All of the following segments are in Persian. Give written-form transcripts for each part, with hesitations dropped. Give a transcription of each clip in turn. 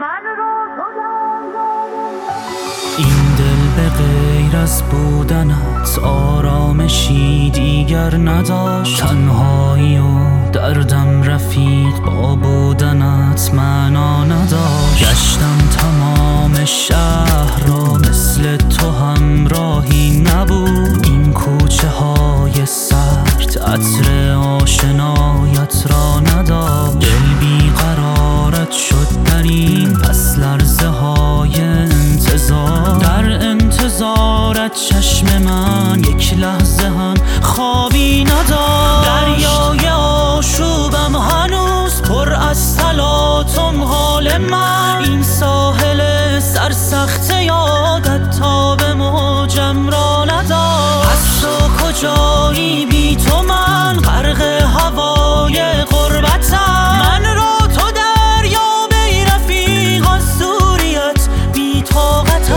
این دل به غیر از بودنت آرامشی دیگر نداشت. تنهایی و دردم رفیق با بودنت معنا نداشت. گشتم تمام شهر را مثل تو همراهی نبود. این کوچه های سرد عطر آشنایت را نداشت. دل بیقرارت شد در این پس لرزه های انتظار. در انتظارت چشم من یک لحظه هم خوابی نداشت. دریای آشوبم هنوز پر از تلاطم حال من. این ساحل سرسخت یادت تاب موجم را نداشت. از تو کجایی بی تو من غرق هوای غربتم. من را تو دریا بی رفیق از دوریت بی طاقتم.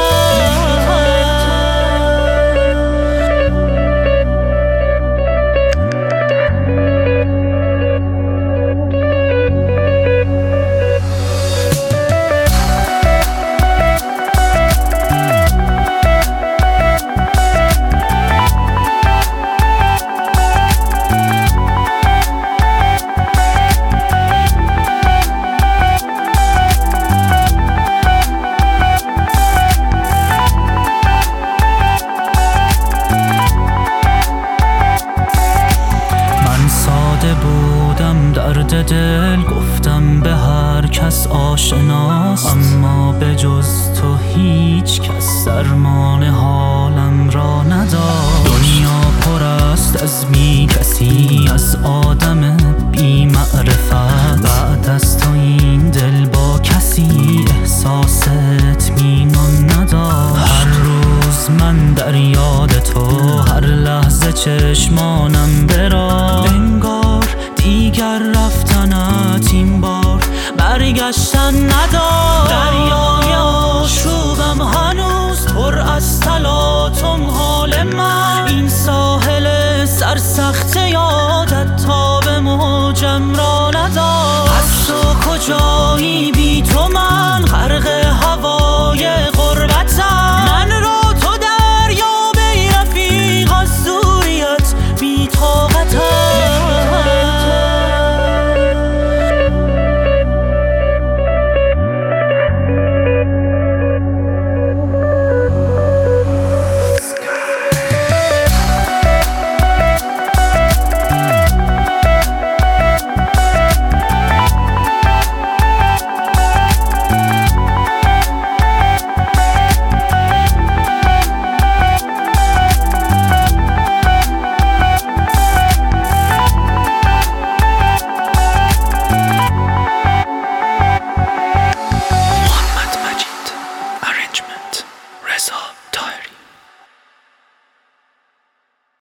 بودم درد دل گفتم به هر کس آشناست. اما به جز تو هیچ کس درمان حالم را نداشت. دنیا پر است از بی کسی، از آدم بی معرفت. بعد از تو این دل با کسی احساس اطمینان نداشت. هر روز من در یاد تو، هر لحظه چشمانم برا. انگار دیگر رفتنت این بار برگشتن نداشت. دریای آشوبم هنوز پر از تلاطم حال من. این ساحل سرسخت یادت تاب موجم را نداشت. از تو کجایی